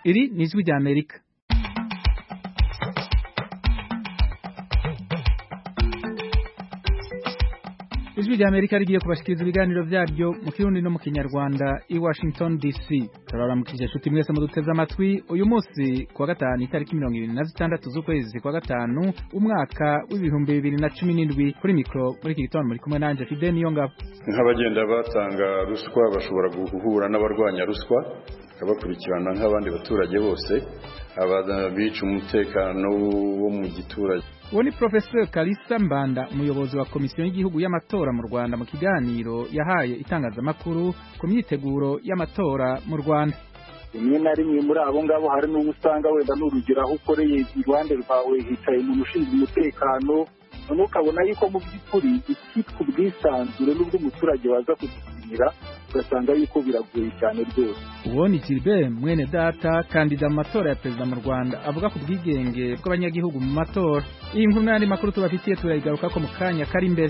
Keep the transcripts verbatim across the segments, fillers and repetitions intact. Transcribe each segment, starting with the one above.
Iri ni ijwi rya Amerika. Ijwi rya Amerika rigiye kubashikiriza ibiganiro byaryo mu Kirundi no mu Kinyarwanda i Washington D C. Turaramukije inshuti mwese muduteze amatwi uyu munsi kuwa gatanu itariki mirongo ibiri na zitandatu z'ukwezi kwa gatanu umwaka w'ibihumbi bibiri na cumi n'indwi. Kuri mikro muri iki gitondo muri kumwe nanje Fidel Niyongabo. Nk'abagenda batanga ruswa bashobora guhura n'abarwanya ruswa kabakurikirana nk'abandi baturage bose ababica umutekano wo mu giturage. Uwo ni Professor Kalisa Mbanda, umuyobozi wa Komisiyo y'Igihugu y'Amatora mu Rwanda, mu kiganiro yahaye itangazamakuru ku myiteguro y'amatora mu Rwanda. Rimwe na rimwe muri abo ngabo hari n'ubu usanga wenda n'urugero aho ukoreye iruhande rwawe hicaye umuntu ushinzwe umutekano, none ukabona yuko mu by'ukuri ikitwa ubwisanzure n'ubwo umuturage waza kugikinira ugasanga yuko biragoye cyane rwose. Uwo ni Gilbert Mwene Data, kandida mu matora ya perezida mu Rwanda, avuga ku bwigenge bw'abanyagihugu mu matora. Iyi nkuru n'andi makuru tubafitiye turayigaruka ko mu kanya kari imbere.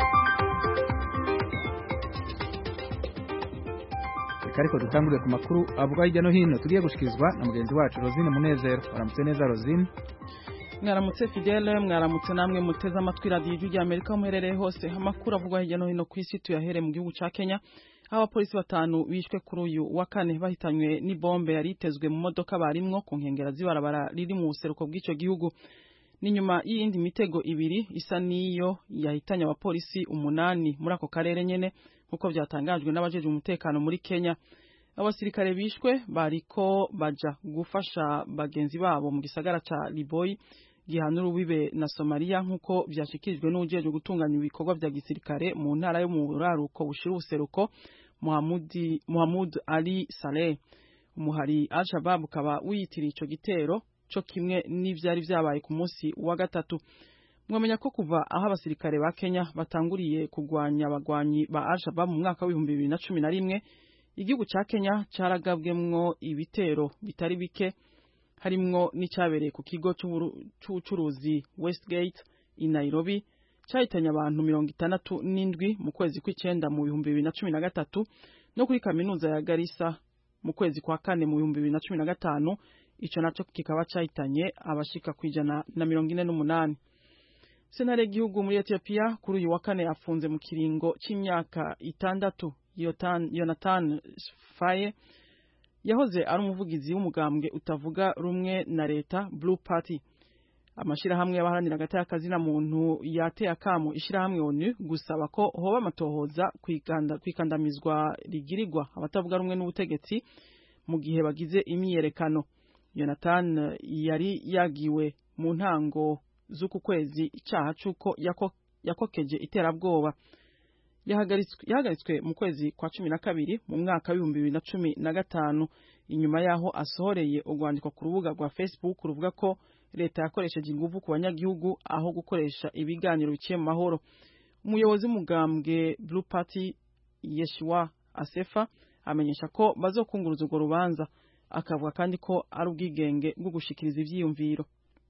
Ariko dutangure ku makuru avuga hirya no hino tugiye gushikizwa na mugenzi wacu Rosine Munezero. Waramutse neza Rosine? Mwaramutse Fidele, mwaramutse namwe muteze amatwi radio y'Ijwi rya Amerika muherereye hose. Amakuru avuga hirya no hino ku isi tuyahere mu gihugu ca Kenya. Abapolisi batanu bishwe kuri uyu wa kane bahitanywe n'ibombe yaritezwe mu modoka barimwo ku nkengera z'ibarabara riri mu buseruko bw'ico gihugu. Ni nyuma y'indi mitego ibiri isa niyo yahitanye abapolisi umunani muri ako karere nyene nkuko byatangajwe n'abajeje umutekano muri Kenya. Abasirikare bishwe bariko baja gufasha bagenzi babo mu gisagara ca Liboi gihana urubibe na Somalia nkuko byashikirijwe n'ujeje gutunganya ibikorwa bya gisirikare mu ntara yo mu buraruko bushira ubuseruko Muhammad Muhammad Ali Saleh. Umuhari Al-Shabaab ukaba wiyitiriye ico gitero cyo kimwe n'ivyari vyabaye ku munsi wa gatatu. Mwamenya ko kuva aho abasirikare ba Kenya batanguriye kugwanya abagwanyi ba Al-Shabaab mu mwaka w'ibihumbi bibiri na cumi na rimwe, igihugu ca Kenya caragabwemwo ibitero bitari bike, harimwo n'icabereye ku kigo c'ubucuruzi Westgate i Nairobi cyahitanye abantu mirongo itandatu n'indwi mu kwezi kw'icenda mu bihumbi bibiri na cumi na gatatu, no kuri kaminuza ya Garissa mu kwezi kwa kane mu bihumbi bibiri na cumi na gatanu, ico naco kikaba cyahitanye abashika kwijana na mirongo ine n'umunani. Sentare y'igihugu muri Ethiopia kuri uyu wa kane yafunze mu kiringo c'imyaka itandatu Jonathan Faye yahoze ari umuvugizi w'umugambwe utavuga rumwe na leta Blue Party. Amashirahamwe y'abaharanira agateka kazina muntu yateye akamo ishirahamwe ONU gusaba ko hoba amatohoza kwikanda kwikandamizwa rigirirwa abatavuga rumwe n'ubutegetsi mu gihe bagize imyiyerekano. Jonathan yari yagiwe mu ntango z'uku kwezi icaha cuko yako, yakokeje iterabwoba. Yahagaritswe yahagaritswe mu kwezi kwa cumi na kabiri mu mwaka w'ibihumbi bibiri na cumi na gatanu, inyuma yaho asohoreye urwandiko ku rubuga rwa Facebook ruvuga ko leta yakoresheje ingufu ku banyagihugu aho gukoresha ibiganiro biciye mu mahoro. Umuyobozi w'umugambwe Blue Party Yeshua Asefa amenyesha ko bazokunguruza urwo rubanza, akavuga kandi ko ari ubwigenge bwo gushikiriza ivyiyumviro.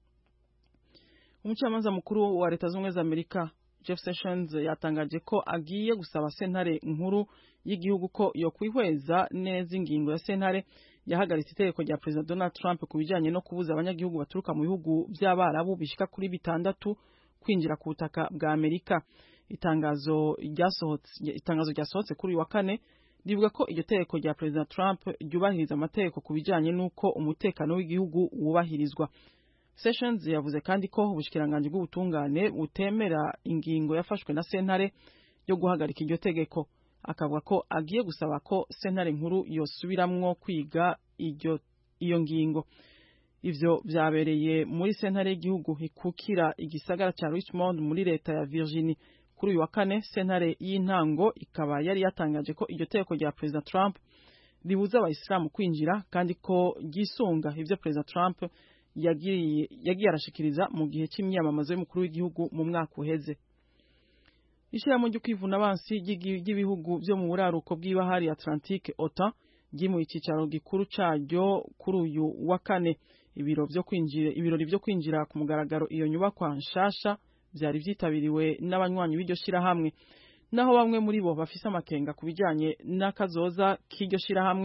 Umucamanza mukuru wa Leta z'Ubumwe za Amerika Jeff Sessions yatangaje ko agiye gusaba sentare nkuru y'igihugu ko yo kwihweza neza ingingo ya sentare yahagaritse itegeko rya President Donald Trump kubijanye no kubuza abanyagihugu baturuka mu bihugu by'abarabu bishika kuri bitandatu kwinjira ku butaka bwa Amerika. Itangazo ryasohotse itangazo ryasohotse kuri wa kane rivuga ko iryo tegeko rya President Trump ryubahiriza amategeko kubijanye nuko umutekano w'igihugu wubahirizwa. Sessions yavuze kandi ko ubushikiranganje bw'ubutungane butemera ingingo yafashwe na sentare yo guhagarika iryo tegeko, akavuga ko agiye gusaba ko sentare nkuru yosubiramwo kwiga iryo iyo ngingo. Ivyo vyabereye muri sentare y'igihugu ikukira igisagara ca Richmond muri leta ya Virginia kuri uyu wa kane. Sentare y'intango ikaba yari yatangaje ko iryo tegeko rya President Trump ribuza abayisilamu kwinjira kandi ko gisunga ivyo President Trump yagiye yagiye arashikiriza mu gihe cy'imyamamazo y'umukuru w'igihugu mu mwaka uheze. Ishirahamwe ryo kwivuna abansi ry'ibihugu byo mu buraruko bw'ibahari Atlantique OTAN gimu icicaro gikuru caryo kuri uyu wa kane. Ibiro byo kwinjira ibirori byo kwinjira ku mugaragaro iyo nyubakwa nshasha byari vyitabiriwe n'abanywanyi b'iryo shirahamwe. naho bamwe muri bo bafise amakenga kubijanye n'akazoza k'iryo shirahamwe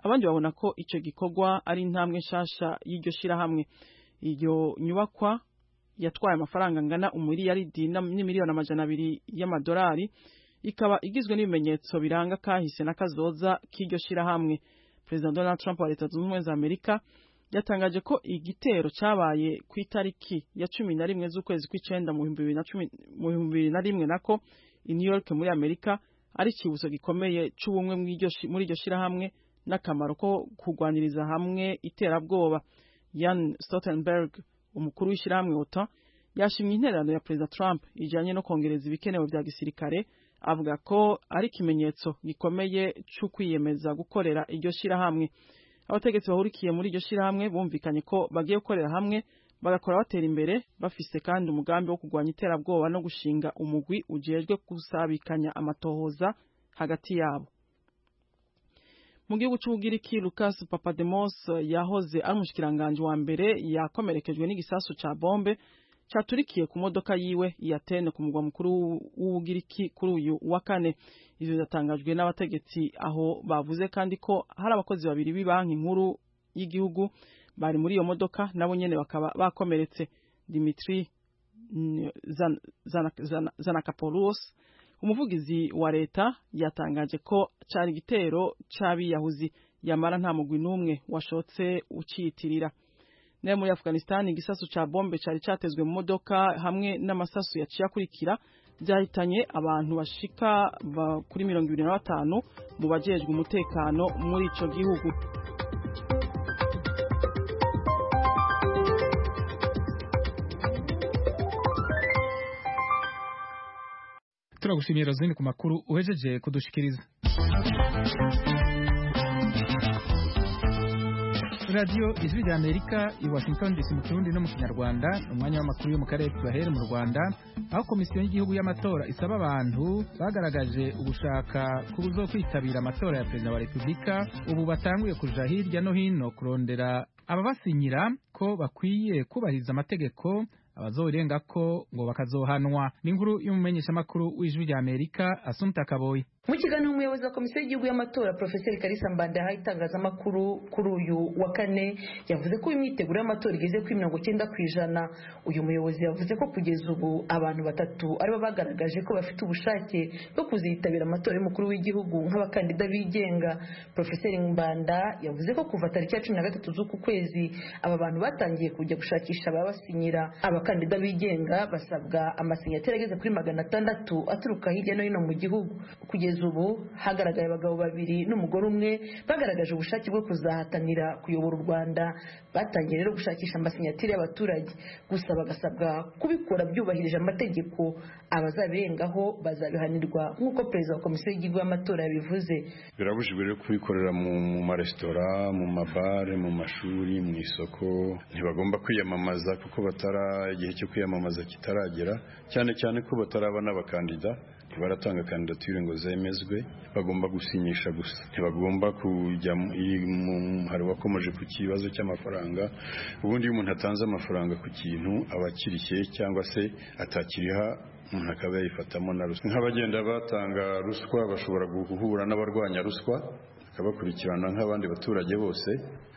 abandi babona ko icyo gikorwa ari intambwe nshasha y'iryo shirahamwe. Iyo nyubakwa yatwaye amafaranga angana umuriyaridi n'imiliyoni amajana abiri y'amadolari, ikaba igizwe n'ibimenyetso biranga kahise n'akazoza k'iryo shirahamwe. Perezida Donald Trump wa Leta Zunze Ubumwe za Amerika yatangaje ko igitero cyabaye ku itariki ya cumi na rimwe z'ukwezi kw'icenda mu bihumbi bibiri na rimwe nako i New York muri Amerika ari ikibuzo gikomeye c'ubumwe muri iryo shirahamwe n'akamaro ko kurwaniriza hamwe iterabwoba. Jan Stoltenberg, umukuru w'ishirahamwe OTAN, yashimye intererano ya Perezida Trump ijanye no kongereza ibikenewe vya gisirikare, avuga ko ari ikimenyetso gikomeye cyo kwiyemeza gukorera iryo shirahamwe. Abategetsi bahurikiye muri iryo shirahamwe bumvikanye ko bagiye gukorera hamwe bagakora batera imbere, bafise kandi umugambi wo kurwanya iterabwoba no gushinga umugwi ujejwe gusabikanya amatohoza hagati yabo. Mu gihugu c'Ubugiriki, Lucas Papademos yahoze ari umushikiranganje wa mbere yakomerekejwe n'igisasu ca bombe caturikiye ku modoka yiwe i Athene ku mugwa mukuru w'Ubugiriki kuri uyu wa kane. Ivyo byatangajwe n'abategetsi aho bavuze kandi ko hari abakozi babiri b'ibanki nkuru y'igihugu bari muri iyo modoka nabo nyene bakaba bakomeretse. Dimitri Zan, Zan, Zan, Zanakopoulos, umuvugizi wa leta, yatangaje ko cari igitero c'abiyahuzi, yamara nta mugwi n'umwe washotse uciyitirira. Nayo muri Afghanistan, igisasu ca bombe cari catezwe mu modoka hamwe n'amasasu yaciye akurikira byahitanye abantu bashika kuri mirongo ibiri na batanu mu bajejwe umutekano muri ico gihugu. Turagushimiye Rozini ku makuru uhejeje kudushikiriza. Radio Ijwi rya Amerika i Washington D C mu Kirundi no mu Kinyarwanda, umwanya w'amakuru yo mu karere tubahere mu Rwanda, aho komisiyo y'igihugu y'amatora isaba abantu bagaragaje ugushaka kubuzo kwitabira amatora ya Perezida wa Repubulika ubu batanguye kuja hirya no hino kurondera ababasinyira ko bakwiye kubahiriza amategeko, abazorenga ko ngo bakazohanwa. N'inkuru y'umumenyesha makuru w'Ijwi rya Amerika Assumpta Kaboyi. Mu kiganiro umuyobozi wa komisiyo y'igihugu y'amatora Professor Kalisa Mbanda yahaye itangazamakuru kuri uyu wa kane yavuze ko imyiteguro y'amatora igeze kuri mirongo icyenda ku ijana. Uyu muyobozi yavuze ko kugeza ubu abantu batatu aribo bagaragaje ko bafite ubushake bwo kuzitabira amatora y'umukuru w'igihugu nk'abakandida bigenga. Professor Mbanda yavuze ko kuva tariki ya cumi na gatatu z'uku kwezi aba bantu batangiye kujya gushakisha ababasinyira. Abakandida bigenga basabwa amasinyatire ageze kuri magana atandatu aturuka hirya no hino mu gihugu. Kugeza ubu hagaragaye abagabo babiri n'umugore umwe bagaragaje ubushake bwo kuzahatanira kuyobora u Rwanda. Batangiye rero gushakisha amasinyatire y'abaturage, gusa bagasabwa kubikora byubahirije amategeko. Abazabirengaho bazabihanirwa nk'uko perezida wa komisiyo y'igihugu y'amatora yabivuze. Birabujijwe rero kubikorera mu maresitora, mu mabare, mu mashuri, mu isoko. Ntibagomba kwiyamamaza kuko batara igihe cyo kwiyamamaza kitaragera, cyane cyane ko bataraba n'abakandida, baratanga kandidatire ngo zemezwe, bagomba gusinyisha gusa. Ntibagomba kujya mu hari wakomeje ku kibazo cy'amafaranga. Ubundi iyo umuntu atanze amafaranga ku kintu abakirikiye cyangwa se atakiriha, umuntu akaba yifatamo na ruswa. Nk'abagenda batanga ruswa bashobora guhura n'abarwanya ruswa, akabakurikirana nk'abandi baturage bose.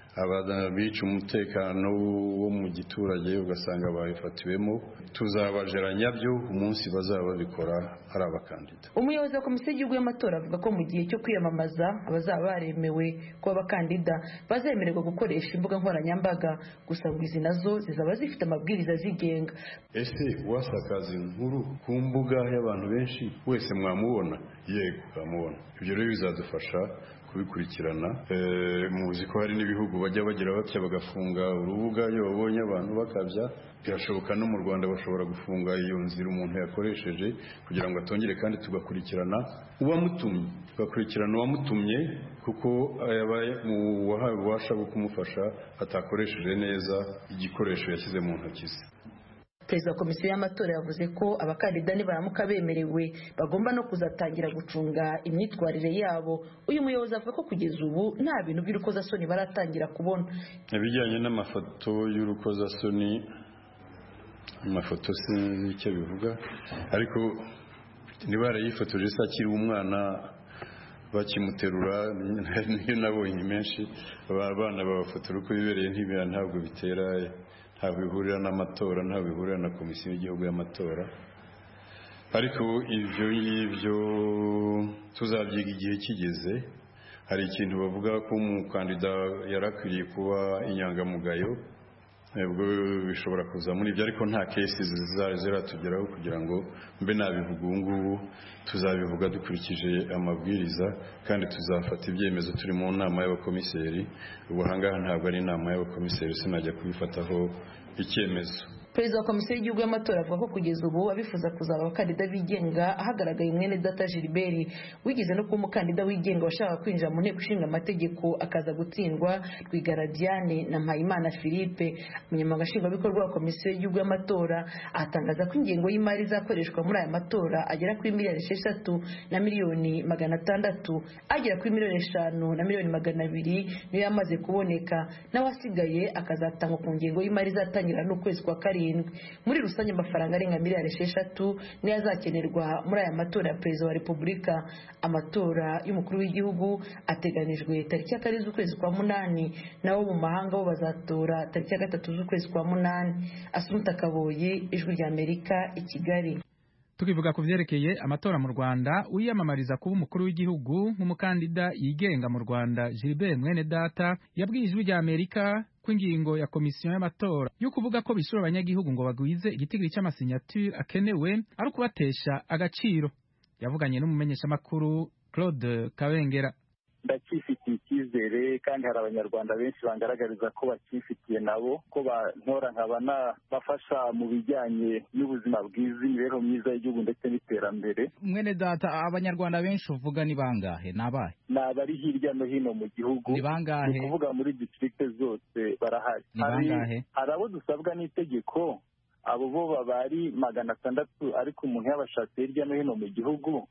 Ababica umutekano wo mu giturage ugasanga bayifatiwemo, tuzabajeranya byo umunsi bazaba babikora ari abakandida. Umuyobozi wa komisiyo y'igihugu y'amatora avuga ko mu gihe cyo kwiyamamaza abazaba baremewe kuba abakandida bazemererwa gukoresha imbuga nkoranyambaga, gusa ngo izi nazo zizaba zifite amabwiriza zigenga. Ese wasakaza inkuru ku mbuga y'abantu benshi wese mwamubona? Yego, mwamubona. Ibyo rero bizadufasha kubikurikirana. Eh, muzi ko hari n'ibihugu bajya bagira batya bagafunga urubuga iyo babonye abantu bakabya. Birashoboka no mu Rwanda bashobora gufunga iyo nzira umuntu yakoresheje kugira ngo atongere, kandi tugakurikirana uwamutumye tugakurikirana uwamutumye kuko yabaye mu wahawe ububasha bwo kumufasha atakoresheje neza igikoresho yashyize mu ntoki ze. Perezida wa komisiyo y'amatora yavuze ko abakandida nibaramuka bemerewe bagomba no kuzatangira gucunga imyitwarire yabo. Uyu muyobozi avuga ko kugeza ubu nta bintu by'urukozasoni baratangira kubona. Ibijyanye n'amafoto y'urukozasoni, amafoto sinzi icyo bivuga, ariko nibara yifotoje se akiri umwana bakimuterura niyo nabonye menshi abana babafotora uko bibereye ntibira ntabwo bitera ntabwo bihurira n'amatora ntabwo bihurira na komisiyo y'igihugu y'amatora ariko ibyo ngibyo tuzabyiga igihe kigeze hari ikintu bavuga ko umukandida yarakwiriye kuba inyangamugayo ubwo bishobora kuza muri ibyo ariko nta cases ziratugeraho kugira ngo mbe nabivuga ubu ngubu tuzabivuga dukurikije amabwiriza kandi tuzafata ibyemezo turi mu nama y'abakomiseri ubuhangaha ntabwo ari inama y'abakomiseri sinajya kubifataho icyemezo. Perezida wa Komisiyo y'Igihugu y'Amatora avuga ko kugeza ubu abifuza kuzaba abakandida bigenga hagaragaye mwene data Gilbert wigeze no kuba umukandida wigenga washaka kwinjira mu nteko ishinga amategeko akaza gutsindwa Rwigara Diane na Mpayimana Philippe. Umunyamabanga nshingwabikorwa wa Komisiyo y'Igihugu y'Amatora atangaza ko ingengo y'imari izakoreshwa muri aya matora agera kuri miliyoni esheshatu na miliyoni magana atandatu agera kuri miliyoni eshanu na miliyoni magana abiri niyo yamaze kuboneka nawe asigaye akazatangwa ku ngengo y'imari izatangira n'ukwezi kwa karindwi. Muri rusange amafaranga arenga miliyari esheshatu niyo azakenerwa muri aya matora ya perezida wa repubulika. Amatora y'umukuru w'igihugu ateganijwe tariki ya kane z'ukwezi kwa munani naho mu mahanga bo bazatora tariki ya gatatu z'ukwezi kwa munani. Asumta Kaboyi, Ijwi rya Amerika, i Kigali. Tukivuga ku vyerekeye amatora mu Rwanda, uyiyamamariza kuba umukuru w'igihugu nk'umukandida yigenga mu Rwanda Gilbert Mwenedata yabwiye Ijwi rya Amerika ko ingingo ya komisiyo y'amatora yo kuvuga ko bishora abanyagihugu ngo bagwize igitigiri cy'amasignature akenewe ari ukubatesha agaciro. Yavuganye n'umumenyeshamakuru Claude Kabengera. Ndakifitiye icyizere kandi hari abanyarwanda benshi bangaragariza ko bakifitiye nabo ko bantora nkaba bafasha mu bijyanye n'ubuzima bwiza imibereho myiza y'igihugu ndetse n'iterambere. Mwene data abanyarwanda benshi uvuga ni bangahe nabahe? Ni abari hirya no hino mu gihugu. Ni bangahe? Ni kuvuga muri district zose barahari. Ni bangahe? Hari abo dusabwa n'itegeko abo bo babari magana atandatu ariko umuntu yabashatse hirya no hino mu gihugu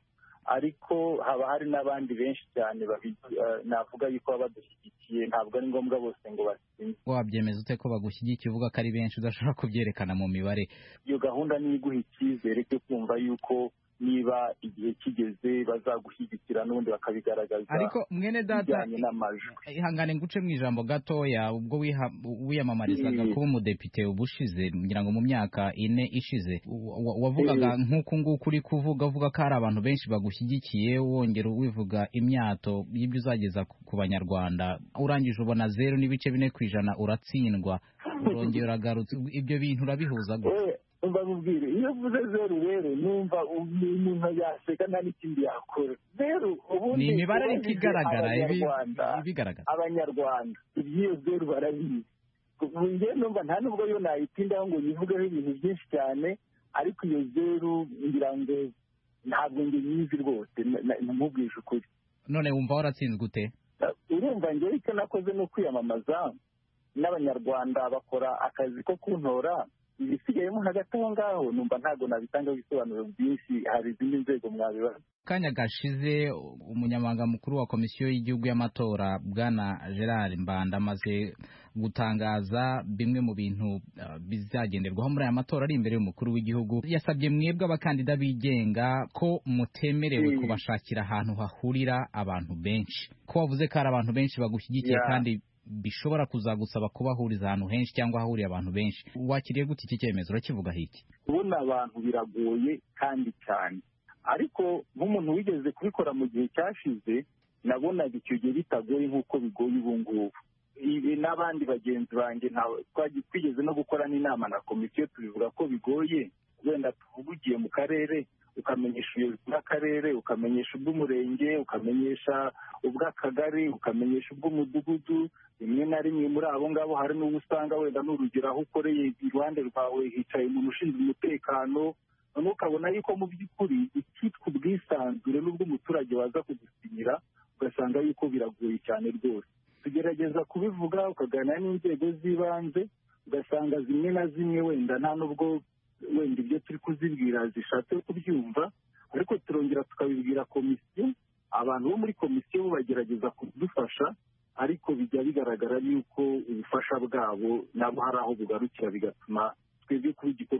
ariko haba hari n'abandi benshi cyane navuga yuko baba badushyigikiye ntabwo ari ngombwa bose ngo basinye. Wabyemeza ute ko bagushyigikiye uvuga ko ari benshi udashobora kubyerekana mu mibare? Iyo gahunda ni iguha icyizere cyo kumva yuko niba igihe kigeze bazagushyigikira n'ubundi bakabigaragaza. Ariko mwene data ihangane nguce mu ijambo gatoya ubwo wiyamamarizaga kuba umudepite ubushize ngira ngo mu myaka ine ishize wavugaga nk'uko nguko uri kuvuga uvuga ko hari abantu benshi bagushyigikiye wongera wivuga imyato y'ibyo uzageza ku banyarwanda urangije ubona zero n'ibice bine ku ijana uratsindwa urongera uragarutse ibyo bintu urabihuza gute? Umva mubwire iyo uvuze zeru rero numva umuntu yaseka nta n'ikindi yakora. Zeru ubundi ni imibare ariko igaragara ibigaragara abanyarwanda ibyo zeru barabizi. Njye numva nta nubwo yo nayitindaho ngo yivugeho ibintu byinshi cyane ariko iyo zeru ngira ngo ntabwo njye nyizi rwose namubwije ukuri. None wumva waratsinzwe ute? Urumva njyewe icyo nakoze no kwiyamamaza n'abanyarwanda bakora akazi ko kuntora ibisigayemo hagati aho ngaho numva ntabwo nabitangaho ibisobanuro byinshi hari izindi nzego mwabibaza. Kanya gashize umunyamabanga mukuru wa komisiyo y'igihugu y'amatora bwana Gerard Mbanda amaze gutangaza bimwe mu bintu uh, bizagenderwaho muri aya matora ari imbere y'umukuru w'igihugu. Yasabye mwebwe abakandida bigenga ko mutemerewe mm. kubashakira ahantu hahurira abantu benshi, ko wavuze ko hari abantu benshi bagushyigikiye yeah. kandi bishobora kuzagusaba kubahuriza ahantu henshi cyangwa hahuriye abantu benshi. Wakiriye gute iki cyemezo urakivuga hiki? Ubona abantu biragoye kandi cyane ariko nk'umuntu wigeze kubikora mu gihe cyashize nabonaga icyo gihe bitagoye nk'uko bigoye ubu ngubu. Ibi n'abandi bagenzi banjye twigeze no gukora n'inama na komisiyo tubivuga ko bigoye. Wenda tuvugiye mu karere ukamenyesha ubuyobozi bw'akarere ukamenyesha ubw'umurenge ukamenyesha ubw'akagari ukamenyesha ubw'umudugudu. Rimwe na rimwe muri abo ngabo hari n'ubu usanga wenda n'urugero aho ukoreye iruhande rwawe hicaye umuntu ushinzwe umutekano none ukabona yuko mu by'ukuri icyitwa ubwisanzure n'ubw'umuturage waza kugusinyira ugasanga yuko biragoye cyane rwose. Tugerageza kubivuga ukaganira n'inzego z'ibanze ugasanga zimwe na zimwe wenda nta nubwo wenda ibyo turi kuzibwira zishatse kubyumva ariko turongera tukabibwira komisiyo. Abantu bo muri komisiyo bo bagerageza kudufasha ariko bijya bigaragara yuko ubufasha bwabo nabo hari aho bugarukira bigatuma twebwe kuba igikorwa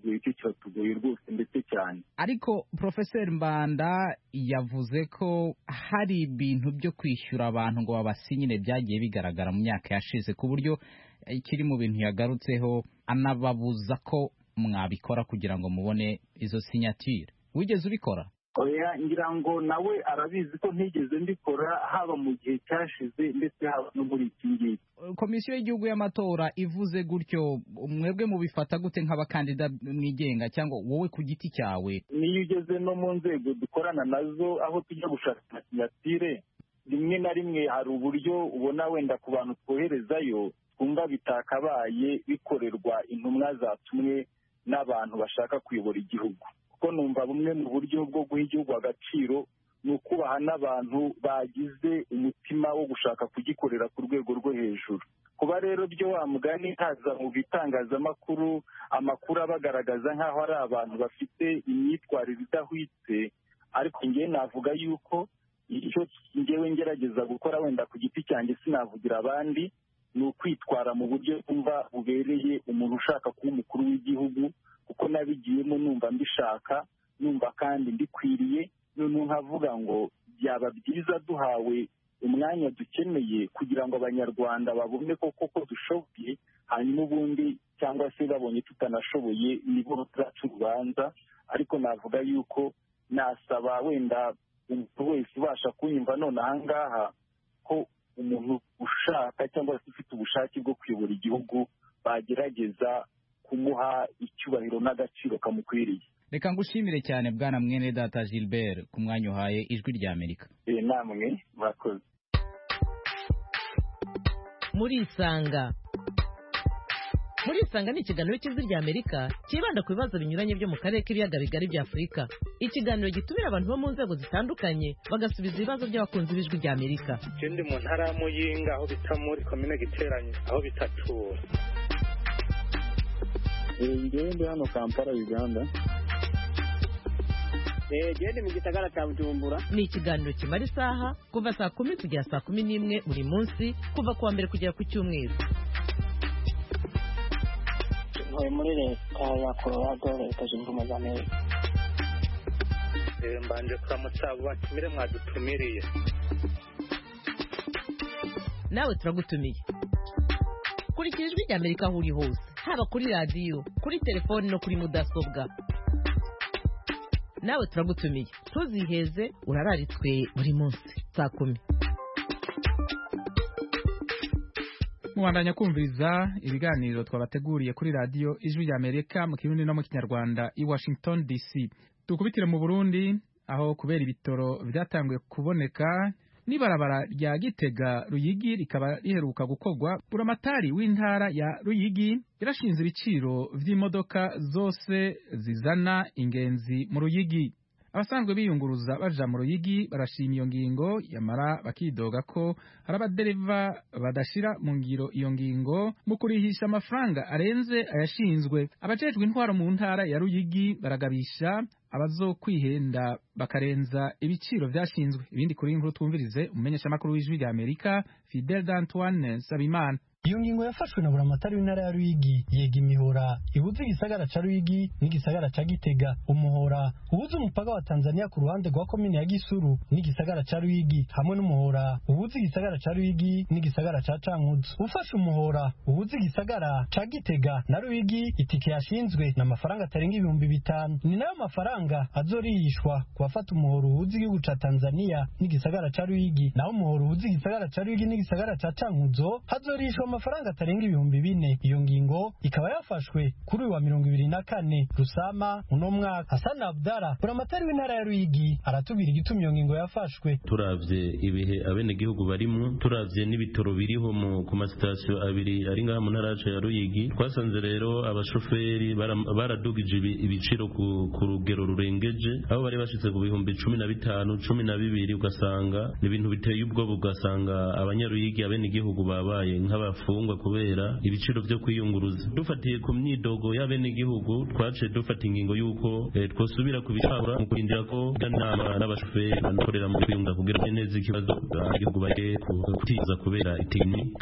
kiratugoye icyo kiratugoye rwose ndetse cyane. Ariko Professor Mbanda yavuze ko hari ibintu byo kwishyura abantu ngo babasinyire byagiye bigaragara mu myaka yashize, ku buryo ikiri mu bintu yagarutseho anababuza ko mwabikora kugira ngo mubone izo signature. Wigeze ubikora? Oya, ngira ngo nawe arabizi ko ntigeze mbikora, haba mu gihe cyashize ndetse haba no muri iki ngiki. Komisiyo y'igihugu y'amatora ivuze gutyo, mwebwe mubifata gute nk'abakandida mwigenga cyangwa wowe ku giti cyawe? Niyo ugeze no mu nzego dukorana nazo aho tujya gushaka sinyatire, rimwe na rimwe hari uburyo ubona wenda ku bantu twoherezayo twumva bitakabaye bikorerwa intumwa zatumwe n'abantu bashaka kuyobora igihugu. Ko numva bumwe mu buryo bwo guha igihugu agaciro ni ukubaha n'abantu bagize umutima wo gushaka kugikorera ku rwego rwo hejuru. Kuba rero byo wa mugani haza mu bitangazamakuru amakuru abagaragaza nk'aho ari abantu bafite imyitwarire idahwitse, ariko njye navuga yuko icyo njyewe ngerageza gukora wenda ku giti cyanjye, sinavugira abandi, ni ukwitwara mu buryo twumva bubereye umuntu ushaka kuba umukuru w'igihugu, kuko nabigiyemo numva mbishaka, numva kandi ndikwiriye, none nkavuga ngo byaba byiza duhawe umwanya dukeneye kugira ngo abanyarwanda babone koko ko dushoboye, hanyuma ubundi cyangwa se babonye tutanashoboye nibo turaca urubanza. Ariko navuga yuko nasaba wenda umuntu wese ubasha kunyumva none aha ngaha ko umuntu ushaka cyangwa se ufite ubushake bwo kuyobora igihugu bagerageza kumuha icyubahiro n'agaciro kamukwiriye. Reka ngushimire cyane Bwana Mwene Data Gilbert ku mwanya uhaye Ijwi rya Amerika. Eh, namwe murakoze. Muri Isanga. Muri Isanga ni ikiganiro cy'Ijwi rya Amerika kibanda ku bibazo binyuranye byo mu karere k'ibiyaga bigari bya Afurika. Ikiganiro gitumira abantu bo mu nzego zitandukanye bagasubiza ibibazo by'abakunzi b'Ijwi rya Amerika. Ikindi mu ntara ya Muyinga aho bita muri komine Giteranye aho bitatura. Ngende hano Kampala, Uganda. Eh, gende mu gisagara cya Bujumbura. Ni ikiganiro kimara isaha kuva saa kumi kugera saa kumi n'imwe buri munsi, kuva kuwa mbere kugera ku cyumweru. Ntuye muri leta ya Colorado, leta zunze ubumwe za Amerika. Eh, mbanje kuramutsa abo batumire mwadutumiriye. Nawe turagutumiye. Kurikira Ijwi rya Amerika aho uri hose, haba kuri radiyo, kuri telefoni no kuri mudasobwa. Nawe turagutumiye, tuziheze urararitswe buri munsi saa kumi. Mwandanya kumviriza ibiganiro twabateguriye kuri radiyo Ijwi rya Amerika mu Kirundi no mu Kinyarwanda i Washington D C. Tukubitire mu Burundi aho kubera ibitoro byatanguye kuboneka n'ibarabara rya Gitega Ruyigi rikaba riheruka gukorwa, buramatari w'intara ya Ruyigi yarashinze ibiciro vy'imodoka zose zizana ingenzi mu Ruyigi. Abasanzwe biyunguruza baja mu Ruyigi barashima iyo ngingo, yamara bakidoga ko hari abadereva badashira mu ngiro iyo ngingo mu kurihisha amafaranga arenze ayashinzwe. Abajejwe intwaro mu ntara ya Ruyigi baragabisha abazokwihenda bakarenza ibiciro vyashinzwe. Ibindi kuri inkuru twumvirize umumenyesha makuru w'Ijwi rya Amerika Fidel D'Antoine Sabimana. Iyo ngingo yafashwe na buramatari w'intara ya Ruyigi yega imihora ibuze igisagara ca Ruyigi n'igisagara ca Gitega. Umuhora ubuze umupaka wa Tanzania ku ruhande rwa komine ya Gisuru n'igisagara ca Ruyigi, hamwe n'umuhora ubuze igisagara ca Ruyigi n'igisagara ca Cankuzo. Ufashe umuhora ubuze igisagara ca Gitega na Ruyigi, itike yashinzwe na mafaranga atarenga ibihumbi bitanu. Ni nayo mafaranga azorihishwa ku bafata umuhora ubuze igihugu ca Tanzania n'igisagara ca Ruyigi. Naho umuhora ubuze igisagara ca Ruyigi n'igisagara ca Cankuzo hazorihishwa amafaranga atarenga ibihumbi bine. Iyo ngingo ikaba yafashwe kuri wa mirongo ibiri na kane Rusama uno mwaka. Hassan Abdara buramatari w'intara ya Ruyigi aratubwira igituma iyo ngingo yafashwe. Turavye ibihe abene gihugu barimo, turavye n'ibitoro biriho mu ku masitasiyo abiri ari ngaha mu ntara ya Ruyigi, twasanze rero abashoferi baradugije ibiciro ku, ku rugero rurengeje, aho bari bashitse ku bihumbi cumi na bitanu cumi na bibiri, ugasanga ni ibintu biteye ubwoba, ugasanga abanyaruyigi abene gihugu babaye nk'aba bafungwa kubera ibiciro byo kwiyunguruza. Dufatiye ku myidogo y'abene gihugu twace dufata ingingo yuko eh, twosubira kubishakura mu kurindira ko ganama n'abashoferi banakorera mu kwiyunga kugira neza ikibazo igihugu bagiye kutiza kubera itigni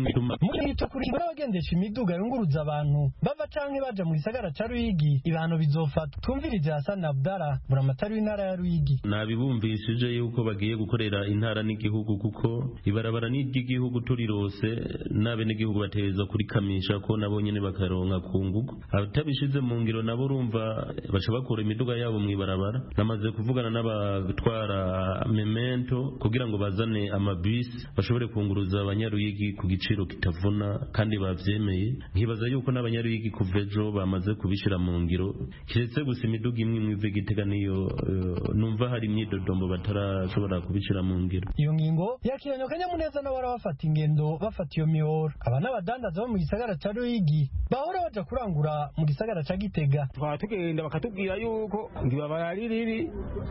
muri ito kurinda abagendesha imiduga yunguruza abantu bava canke baja mu gisagara ca Ruyigi ibihano bizofata. Twumvirize Hassan Abdallah buramatari w'intara ya Ruyigi. Nabibumvishije yuko bagiye gukorera intara n'igihugu kuko ibarabara n'iry'igihugu turirose n'abene gihugu bateza kuri kamisha ko nabo nyene bakaronka kungugu. Abatabishize mu ngiro nabo urumva baca bakora imiduga yabo mu ibarabara. Namaze kuvugana n'abatwara memento kugira ngo bazane amabisi bashobore kunguruza abanyaruyigi ku giciro kitavuna kandi bavyemeye. Nkibaza yuko n'abanyaruyigi kuvejo bamaze kubishira mu ngiro kiretse gusa imiduga imwe imwe Gitega niyo uh, numva hari imyidodombo batarashobora kubishira mu ngiro. Iyo ngingo yakiranye akanyamuneza n'abara bafata ingendo bafata iyo mihoro. Aba n'abadandaza bo mu gisagara ca Ruyigi bahora baja kurangura mu gisagara ca Gitega. Twatugenda bakatubwira yuko ngibabara riri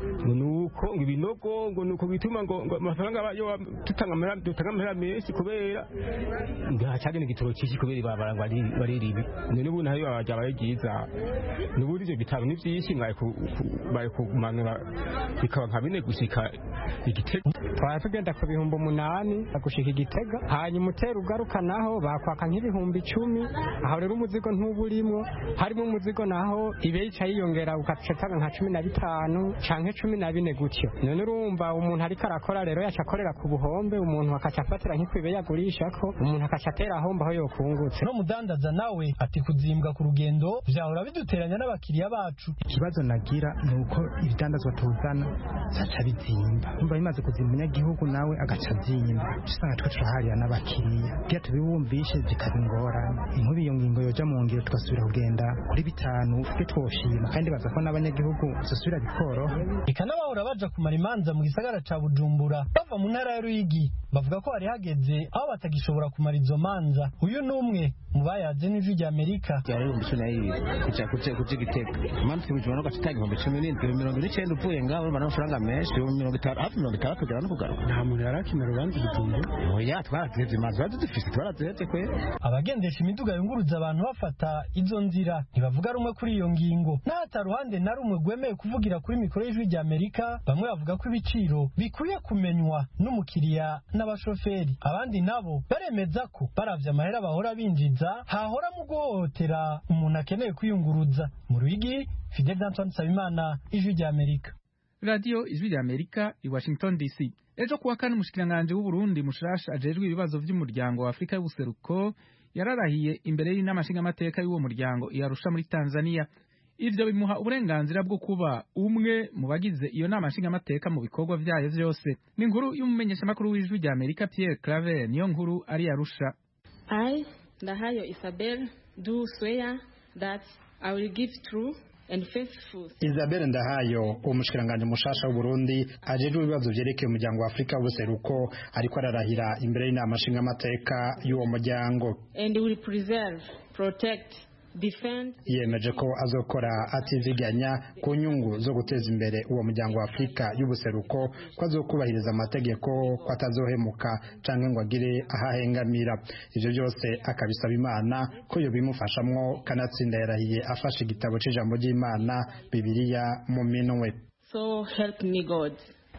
nuko ngibinogo ngo nuko bituma ngo amafaranga bayo tutanga tutanga amahera menshi kubera ngacagene igitoro cyiki kubera ibabara ngo ari ribi. None ubu nayo babaja bayigiza n'uburi ivyo bitabo n'ivyinshi ngaye bari kumanura bikaba nka bine gushika Igitega. Twatugenda ku bihumbi umunani gushika Igitega hanyuma utera ugaruka naho bakwaka nk'ibihumbi icumi. Aho rero umuzigo ntuburimwo harimo umuzigo naho ibeyica yiyongera ukacetanga nka cumi na bitanu canke cumi na bine gutyo. None urumva umuntu ariko arakora rero yaca akorera ku buhombe umuntu akaca afatira nk'ikwibe yagurisha ko umuntu akaca atera ahomba aho yokungutse. No mudandaza nawe ati kuzimbwa ku rugendo vyahora biduteranya n'abakiriya bacu. Ikibazo nagira nuko ibidandazwa tuzana saca bizimba umva bimaze kuzimba umunyagihugu nawe agaca azimba usanga twe turaharira n'abakiriya bya tubibumvishe zikabingorana. Inkubi iyo ngingo yoja mu ngiro tugasubira kugenda kuri bitanu twe twoshima kandi baza ko n'abanyagihugu zosubira bikoroha. Eka n'abahora baja kumara imanza mu gisagara ca Bujumbura bava mu ntara ya Ruyigi bavuga ko hari hageze aho batagishobora kumara izo manza. Uyu n'umwe mu bayaze n'ijwi rya Amerika. Yari umusuna yibi kuca kuca kuca Gitega mansi bujuma no gashitanga ibihumbi cumi n'indwi mirongo icenda uvuye ngaho bana amafaranga menshi mirongo itanu hafi mirongo itanu kugera no kugaruka. Nta muntu yarakina rubanza Bujumbura. Oya twarateze imanza badufise twarateze kwe. Abagendesha imiduga yunguruza abantu bafata izo nzira ntibavuga rumwe kuri iyo ngingo. N'ata ruhande na rumwe gwemeye kuvugira kuri mikoro y'ijwi rya Amerika. Bamwe bavuga ko ibiciro bikwiye kumenywa n'umukiriya n'abashoferi. Abandi nabo baremeza ko baravye amahera bahora binjiza hahora mu guhohotera umuntu akeneye kwiyunguruza. Mu Ruyigi, Fidel Antoine Sabimana, ijwi rya Amerika. Radio ijwi rya Amerika i Washington D C. Ejo kuwa kane umushikiranganje w'u Burundi mushasha ajejwe ibibazo vy'umuryango wa Afrika y'ubuseruko yararahiye imbere y'inama nshingamateka y'uwo muryango yarusha muri Tanzania. Ivyo bimuha uburenganzira bwo kuba umwe mu bagize iyo nama nshingamateka mu bikorwa vyayo vyose. Ni inkuru y'umumenyesha makuru w'ijwi rya Amerika Pierre Claver niyo nkuru ari yarusha. I, Ndahayo Isabel, do swear that I will give true and faithful. Isabel Ndahayo umushikiranganje mushasha w'u Burundi ajejwe ibibazo vyerekeye umuryango wa Afrika w'ubuseruko ariko ararahira imbere y'inama nshingamateka y'uwo muryango. And will preserve, protect, defend. Yemeje ko azokora ativiganya ku nyungu zo guteza imbere uwo muryango wa Afrika y'ubuseruko ko azokubahiriza amategeko ko atazohemuka canke ngo agire ahahengamira. Ivyo byose akabisaba Imana ko yo bimufashamwo kanatsinda yarahiye afashe igitabo c'ijambo ry'Imana Bibiliya mu minwe. So help me God.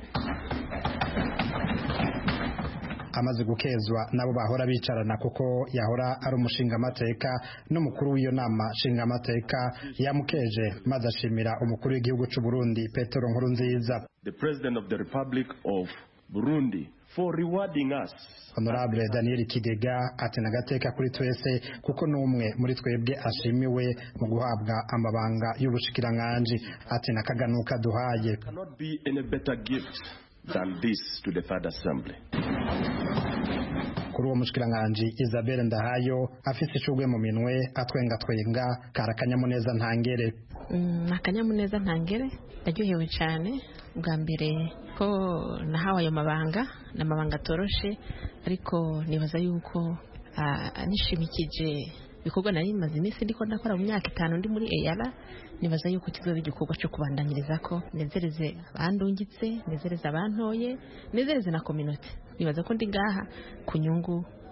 Amaze gukezwa nabo bahora bicarana kuko yahora ari umushinga amateka n'umukuru w'iyo nama shinga amateka yamukeje maze ashimira umukuru w'igihugu cy'u Burundi Petero Nkurunziza. The President of the Republic of Burundi for rewarding us. Honorable Daniel Kigega ati nagateka kuri twese kuko n'umwe muri twebwe ashimiwe mu guhabwa amabanga y'ubushikiranganje ati nakaganuka duhaye. Cannot be any better gift than this to the Third Assembly. Kuri uwo mushikiranganje Isabel Ndahayo afise icugwe mu minwe atwenga twenga karakanyamuneza ntangere. Mm, akanyamuneza ntangere ndajyohewe cyane bwa mbere ko nahawe ayo mabanga n'amabanga toroshe ariko nibaza yuko anishimikije bikorwa nari maze iminsi ndiko ndakora mu myaka itanu ndi muri Eyala nibaza yuko kizoba igikorwa cyo kubandanyiriza ko nezereze abandungitse nezereze abantoye nezereze na community nibaza ko ndi ngaha ku nyungu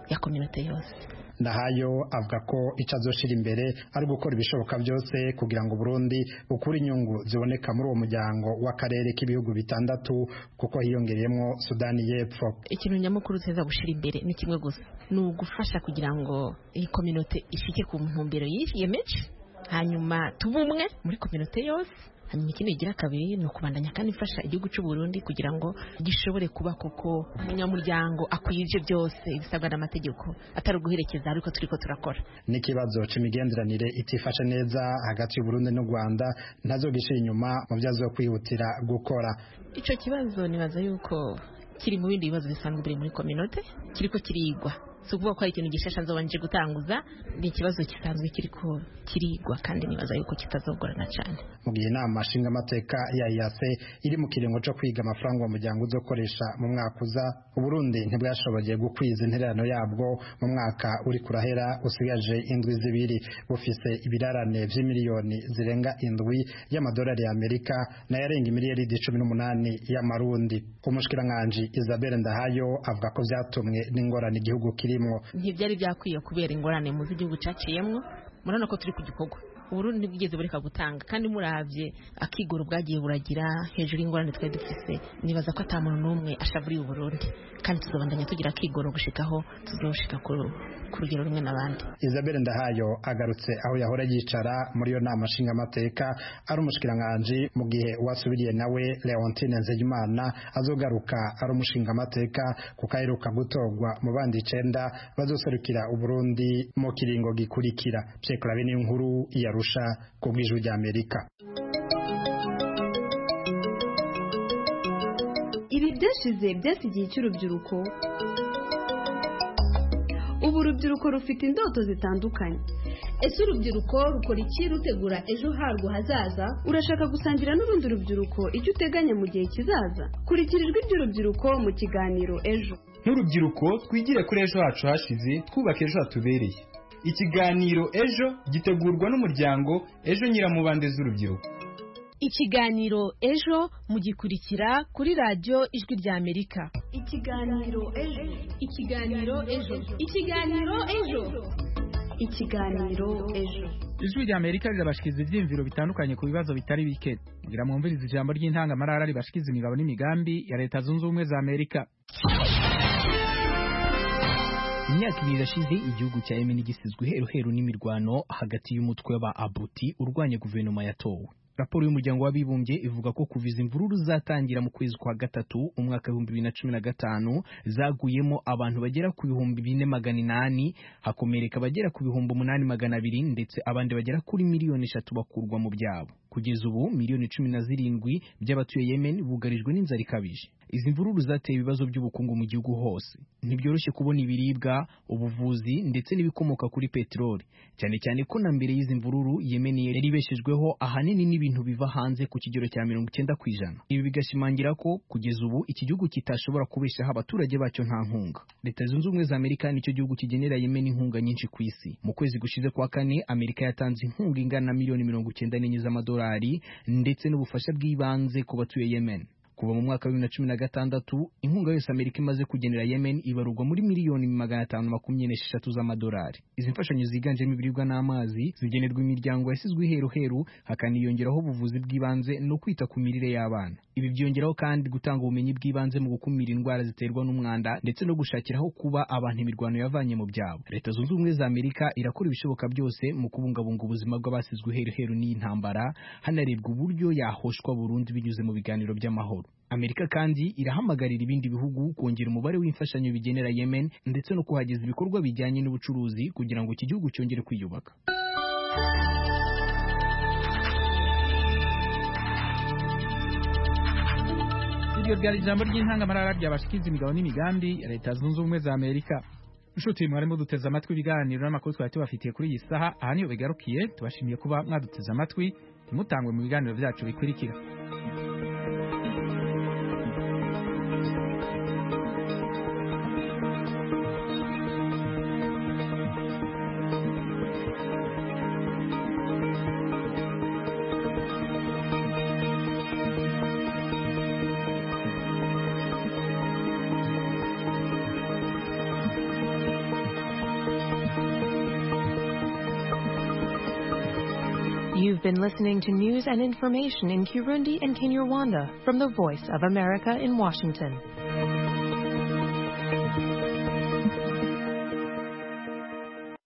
ya community yose. Ndahayo avuga ko icyo azoshira imbere ari gukora ibishoboka byose kugira ngo Burundi bukure inyungu ziboneka muri uwo muryango w'akarere k'ibihugu bitandatu kuko hiyongereyemo Sudani y'Epfo. Ikintu nyamukuru tuza gushira imbere ni kimwe gusa, ni ugufasha kugira ngo iyi community ishike ku ntumbero yiyemeje, hanyuma tubumwe muri community yose. Hanyuma ikindi igira kabiri ni ukubandanya kandi ifasha igihugu cy'u Burundi kugira ngo gishobore kuba koko umunyamuryango akwije byose ibisabwa n'amategeko atari uguherekeza ariko turiko turakora. N'ikibazo c'imigenderanire itifashe neza hagati y'u Burundi n'u Rwanda ntazo gishira inyuma mu byazo kwihutira gukora. Ico kibazo nibaza yuko kiri mu bindi bibazo bisanzwe biri muri community kiriko kirigwa. So kuvuga ko ari ikintu gishasha nzobanje gutanguza, ni ikibazo kisanzwe kiriko kirigwa kandi nibaza yuko kitazogorana cyane. Mu gihe inama nshinga amateka ya I A C iri mu kiringo cyo kwiga amafaranga mu muryango uzokoresha mu mwaka uza, Uburundi ntibwashoboye gukwiza intererano yabwo mu mwaka uri kurahera usigaje indwi zibiri, bufise ibirarane vy'imiliyoni zirenga indwi y'amadolari ya Amerika na yarenga miliyari cumi n'umunani y'amarundi. Umushikiranganje Isabelle Ndahayo avuga ko vyatumwe n'ingorane igihugu kiri ntibyari byakwiye kubera ingorane mu z'igihugu caciyemwo. Murana ko turi ku gikorwa Uburundi ntibwigeze bureka gutanga, kandi muravye akigoro bwagiye buragira hejuru y'ingorane twari dufise, nibaza ko ata muntu n'umwe ashavuriye Uburundi, kandi tuzobandanya tugira akigoro gushikaho tuzoshika ku rugero rumwe n'abandi. Isabelle Ndahayo agarutse aho yahora yicara muri yo nama nshinga amateka ari umushikiranganje, mu gihe wasubiriye nawe Leontine Nzeyimana azogaruka ari umushinga amateka kukaheruka gutogwa mu bandi icenda bazoserukira Uburundi mu kiringo gikurikira. Pierre Claver n'inkuru yarusha ku bw'ijwi rya Amerika. Ibi byashize byasigiye cy'urubyiruko. Ubu urubyiruko rufite indoto zitandukanye. Ese urubyiruko rukora iki rutegura ejo harwo hazaza? Urashaka gusangira n'urundi rubyiruko icyo uteganya mu gihe kizaza? Kurikira ijwi ry'urubyiruko mu kiganiro Ejo. Nk'urubyiruko twigire kuri ejo hacu hashize, twubake ejo hatubereye. Ikiganiro Ejo gitegurwa n'umuryango Ejo Nyiramubande z'urubyiruko. Ikiganiro Ejo mugikurikira kuri radio Ijwi rya Amerika. Ikiganiro Ejo. Ikiganiro Ejo. Ikiganiro Ejo. Ikiganiro Ejo. Ijwi rya Amerika rirabashikiza ivyimviro bitandukanye ku bibazo bitari bike. Ngira mwumvirize ijambo ry'intangamarara ribashikiza imigabo n'imigambi ya Leta Zunze Ubumwe za Amerika. Imyaka ibiri irashize igihugu cya Yemen gisizwe heruheru n'imirwano hagati y'umutwe wa Abuti urwanya guverinoma yatowe. Raporo y'umuryango w'abibumbye ivuga ko kuviza imvururu zatangira mu kwezi kwa gatatu umwaka w'ibihumbi bibiri na cumi na gatanu zaguyemo abantu bagera ku bihumbi bine magana inani, hakomereka bagera ku bihumbi umunani magana abiri, ndetse abandi bagera kuri miliyoni eshatu bakurwa mu byabo. Kugeza ubu miliyoni cumi na zirindwi by'abatuye Yemen bugarijwe n'inzara ikabije. Izi mvururu zateye ibibazo by'ubukungu mu gihugu hose. Ntibyoroshye kubona ibiribwa, ubuvuzi ndetse n'ibikomoka kuri peteroli, cyane cyane ko na mbere y'izi mvururu Yemen yari ibeshejweho ahanini n'ibintu biva hanze ku kigero cya mirongo icyenda ku ijana. Ibi bigashimangira ko kugeza ubu iki gihugu kitashobora kubeshaho abaturage bacyo nta nkunga. Leta Zunze Ubumwe za Amerika nicyo gihugu kigenera Yemen inkunga nyinshi ku isi. Mu kwezi gushize kwa kane Amerika yatanze inkunga ingana na miliyoni mirongo icyenda n'enye z'amadolari ndetse n'ubufasha bw'ibanze ku batuye Yemen. Kuva mu mwaka wa bibiri na cumi na gatandatu inkunga yose Amerika imaze kugenera Yemen ibarurwa muri miliyoni magana atanu makumyabiri n'esheshatu z'amadolari. Izi mfashanyo ziganjemo ibiribwa n'amazi zigenerwa imiryango yasizwe heru heru, hakaniyongeraho ubuvuzi bw'ibanze no kwita ku mirire y'abana. Ibi byongeraho kandi gutanga ubumenyi bw'ibanze mu gukumira indwara ziterwa n'umwanda ndetse no gushakiraho kuba abantu imirwano yavanye mu byabo. Leta Zunze Ubumwe za Amerika irakora ibishoboka byose mu kubungabunga ubuzima bw'abasizwe heru heru n'intambara, hanarebwa uburyo yahoshwa burundu binyuze mu biganiro by'amahoro. Amerika kandi irahamagarira ibindi bihugu kongera umubare w'imfashanyo bigenera Yemen ndetse no kuhageza ibikorwa bijyanye n'ubucuruzi kugira ngo iki gihugu cyongere kwiyubaka. Iryo ryari ijambo ry'intangamarara ryabashikiza imigabo n'imigambi ya Leta Zunze Ubumwe za Amerika. Inshuti mwarimo duteze amatwi ibiganiro n'amakuru twari tubafitiye kuri iyi saha, aha niyo bigarukiye. Tubashimiye kuba mwaduteze amatwi, ntimutangwe mu biganiro byacu bikurikira. You've been listening to news and information in Kirundi and Kinyarwanda from the Voice of America in Washington.